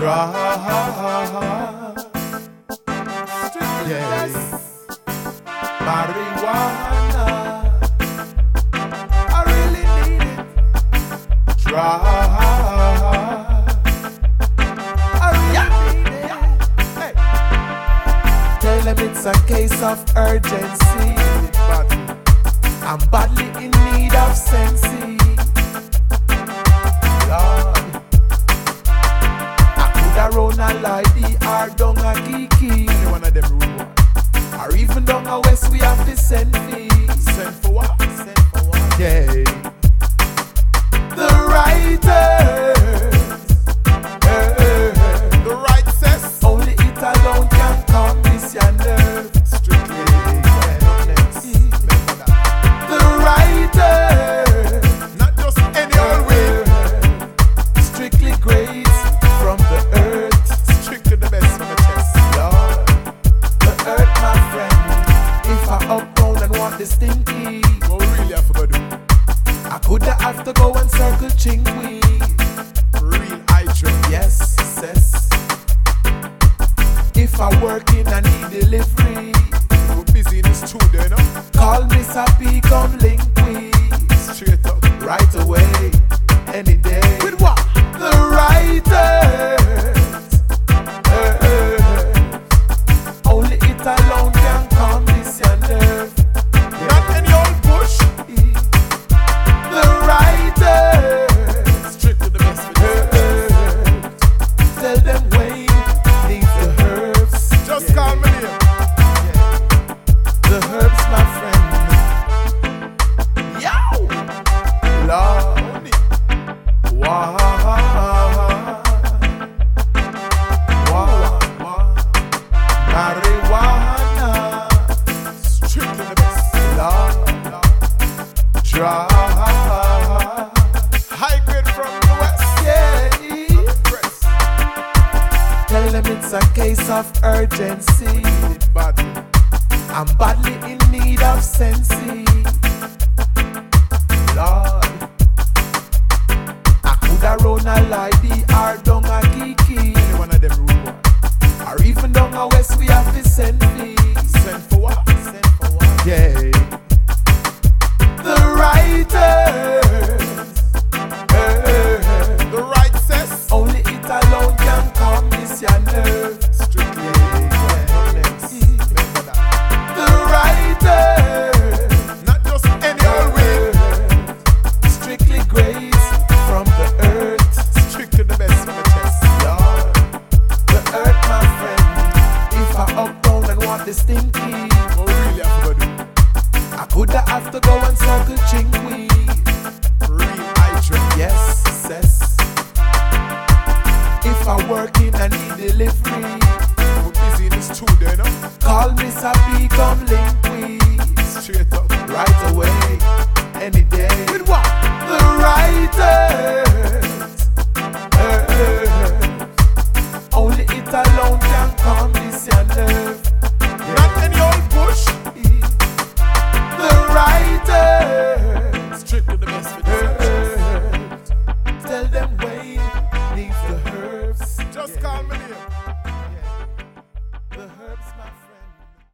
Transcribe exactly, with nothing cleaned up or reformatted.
Yes. Marijuana, I really need it. Try. I really need it. Hey. Tell them it's a case of urgency. I'm badly in need of sensei. Lord, I coulda run a lady or down a geeky. Any one of them rude one. Or even down a west we have to send fees. Send for what? Send for what? Yeah. The writers, uh, the right says only it alone can calm this your nerve. Strictly. Not just any old way. Strictly grades from the earth. Strictly the best from the chest. Lord, the earth, my friend. If I up down and want the stinky, what we really have to do? I coulda have to go and circle chingwe. Real hydro. Yes, yes. If I working and need delivery, we're busy in the studio, you know? Call me Sappy, come link me. Straight up, right away, any day. With what? The writers. Uh, uh, only it alone can calm this your nerve. Yeah. Not any old push. The writers. Straight to the best for uh, uh, tell them Wayne needs the herbs. Just yeah. Call me here. Yeah. The herbs, my friend. Lord, wow, wow, wow, marijuana, strictly the best. Lord, Lord, try. High grade from the west, yeah. Tell them it's a case of urgency. I'm badly in need of sensei. Lord, I coulda run a lady or down a geeky. Any one of them rude one. Or even down a west we have to send fees. Send for what? Send for what? Yeah. The writers, uh, the right says only it alone can calm this your nerve. Strictly, yeah. Remember that. The writers, not just any old way. Strictly grades from the earth. Strictly the best from the chest. Lord, the earth, my friend. If I up down and want the stinky, what we really have to do? I coulda have to go and circle chingwe. Real hydro. Yes, yes. If I working and need delivery, we're busy in the studio, you know? Call me Sappy, come link me. Straight up, right away, any